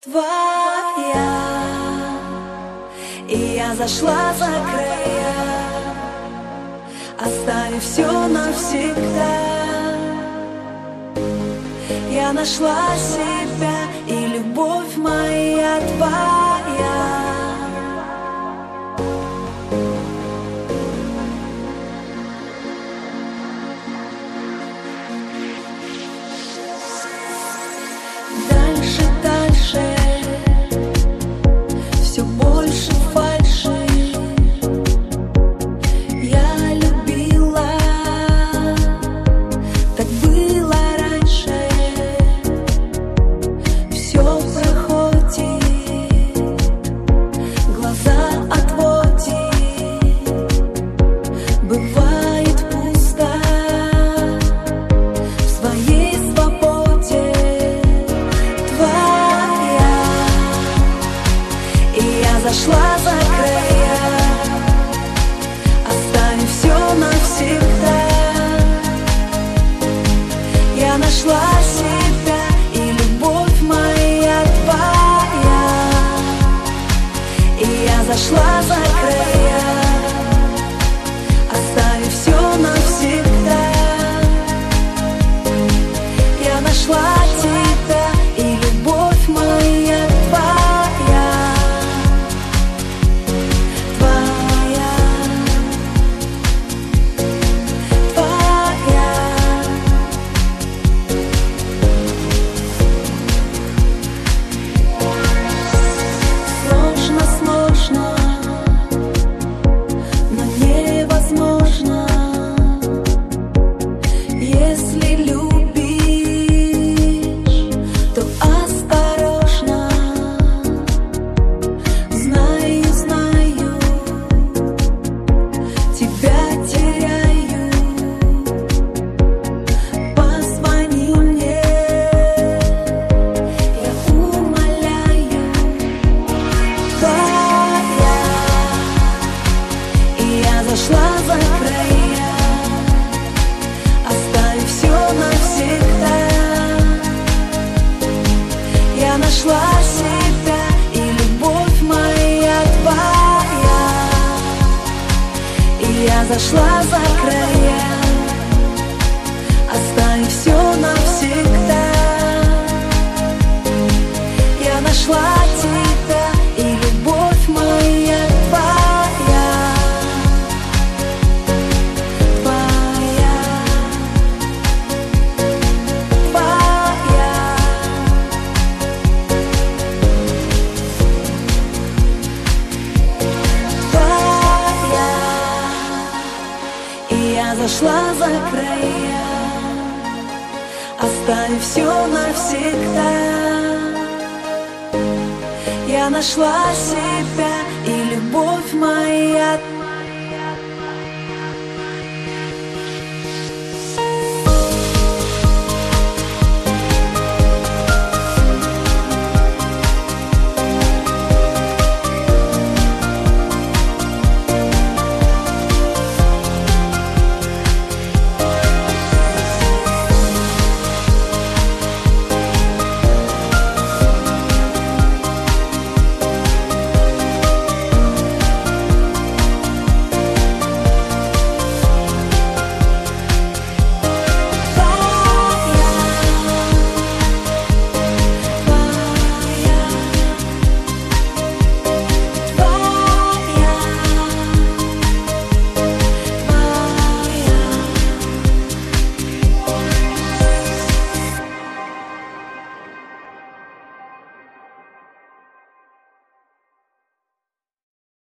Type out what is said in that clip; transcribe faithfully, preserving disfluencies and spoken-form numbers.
твоя, и я зашла за края, оставив все навсегда. Я нашла себя, и любовь моя твоя. Дальше, дальше, все больше фальши. Я любила, так было раньше. Все проходит, глаза отводит. Бывает пусто в своей свободе. Зашла за края, оставив все навсегда. Я нашла себя, и любовь моя твоя. И я зашла за края, оставив все навсегда. Я нашла тебя, и любовь моя твоя. Зашла за края, оставив все навсегда. Я нашла себя, и любовь моя твоя. И я зашла за края, оставив все навсегда. Я нашла тебя, и любовь моя твоя. Я зашла за края, оставив все навсегда. Я нашла себя, и любовь моя